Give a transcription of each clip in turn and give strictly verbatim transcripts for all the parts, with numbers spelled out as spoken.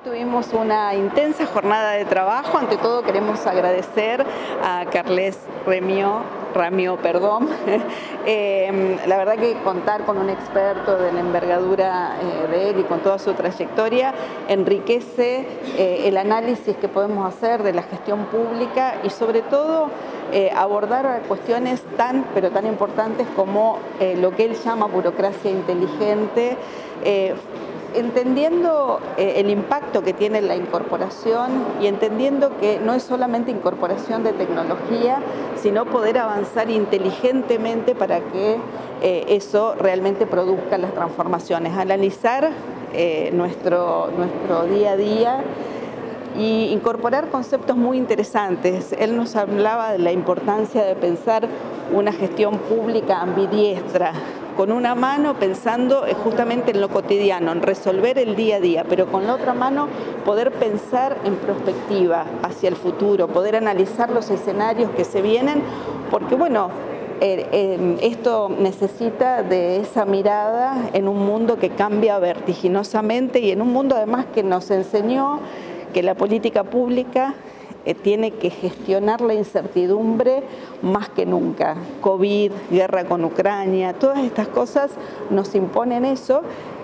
Tuvimos una intensa jornada de trabajo. Ante todo queremos agradecer a Carles Remio, Ramio, perdón. eh, la verdad que contar con un experto de la envergadura eh, de él y con toda su trayectoria enriquece eh, el análisis que podemos hacer de la gestión pública y sobre todo eh, abordar cuestiones tan pero tan importantes como eh, lo que él llama burocracia inteligente, eh, entendiendo eh, el impacto que tiene la incorporación y entendiendo que no es solamente incorporación de tecnología, sino poder avanzar inteligentemente para que eh, eso realmente produzca las transformaciones. Analizar eh, nuestro, nuestro día a día y incorporar conceptos muy interesantes. Él nos hablaba de la importancia de pensar una gestión pública ambidiestra, con una mano pensando justamente en lo cotidiano, en resolver el día a día, pero con la otra mano poder pensar en perspectiva hacia el futuro, poder analizar los escenarios que se vienen, porque bueno, eh, eh, esto necesita de esa mirada en un mundo que cambia vertiginosamente y en un mundo además que nos enseñó que la política pública eh, tiene que gestionar la incertidumbre más que nunca. COVID, guerra con Ucrania, todas estas cosas nos imponen eso.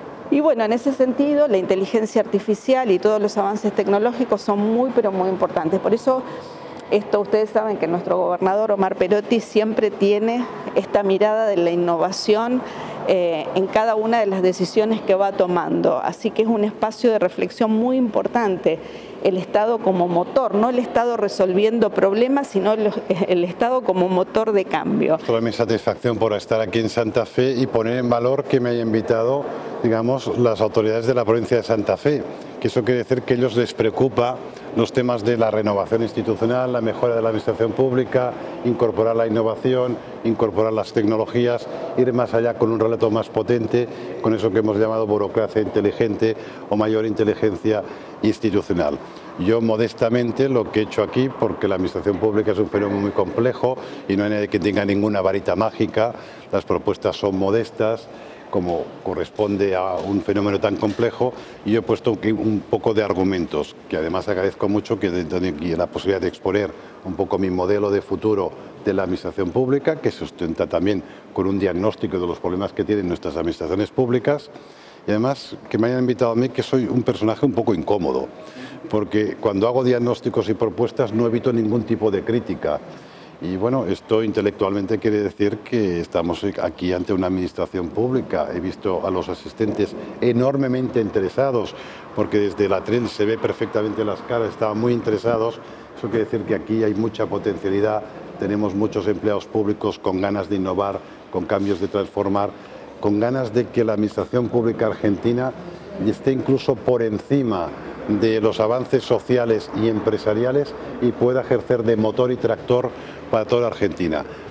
Y bueno, en ese sentido, la inteligencia artificial y todos los avances tecnológicos son muy, pero muy importantes. Por eso, esto ustedes saben que nuestro gobernador Omar Perotti siempre tiene esta mirada de la innovación Eh, en cada una de las decisiones que va tomando. Así que es un espacio de reflexión muy importante, el Estado como motor, no el Estado resolviendo problemas, sino el, el Estado como motor de cambio. Toda mi satisfacción por estar aquí en Santa Fe y poner en valor que me haya invitado, digamos, las autoridades de la provincia de Santa Fe, que eso quiere decir que a ellos les preocupa los temas de la renovación institucional, la mejora de la administración pública, incorporar la innovación, incorporar las tecnologías, ir más allá con un relato más potente, con eso que hemos llamado burocracia inteligente o mayor inteligencia institucional. Yo modestamente lo que he hecho aquí, porque la administración pública es un fenómeno muy complejo y no hay nadie que tenga ninguna varita mágica, las propuestas son modestas, como corresponde a un fenómeno tan complejo, y yo he puesto un poco de argumentos, que además agradezco mucho que tenga aquí la posibilidad de exponer un poco mi modelo de futuro de la administración pública, que se sustenta también con un diagnóstico de los problemas que tienen nuestras administraciones públicas, y además que me hayan invitado a mí, que soy un personaje un poco incómodo, porque cuando hago diagnósticos y propuestas no evito ningún tipo de crítica. Y bueno, esto intelectualmente quiere decir que estamos aquí ante una administración pública. He visto a los asistentes enormemente interesados, porque desde el atril se ve perfectamente las caras, estaban muy interesados. Eso quiere decir que aquí hay mucha potencialidad, tenemos muchos empleados públicos con ganas de innovar, con cambios de transformar, con ganas de que la administración pública argentina esté incluso por encima de los avances sociales y empresariales y pueda ejercer de motor y tractor para toda la Argentina.